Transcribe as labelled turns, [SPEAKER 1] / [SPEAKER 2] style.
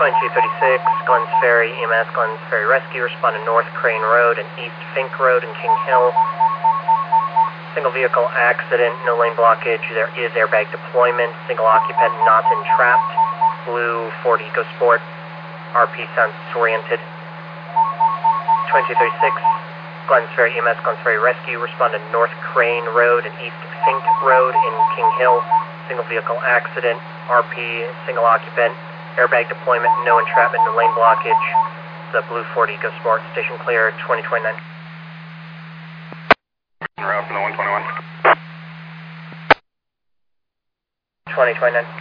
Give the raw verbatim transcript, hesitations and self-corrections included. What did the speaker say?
[SPEAKER 1] twenty-two thirty-six, Glens Ferry, E M S, Glens Ferry Rescue, responding North Crane Road and East Fink Road in King Hill. Single vehicle accident, no lane blockage, there is airbag deployment, single occupant not entrapped, Blue Ford EcoSport, R P sounds disoriented. twenty-two thirty-six, Glens Ferry, E M S, Glens Ferry Rescue, responding North Crane Road and East Fink Road in King Hill. Single vehicle accident, R P, single occupant, airbag deployment, no entrapment, no lane blockage. The Blue Ford EcoSport, station clear, twenty twenty-nine.
[SPEAKER 2] Route from the one twenty-one.
[SPEAKER 1] twenty twenty-nine.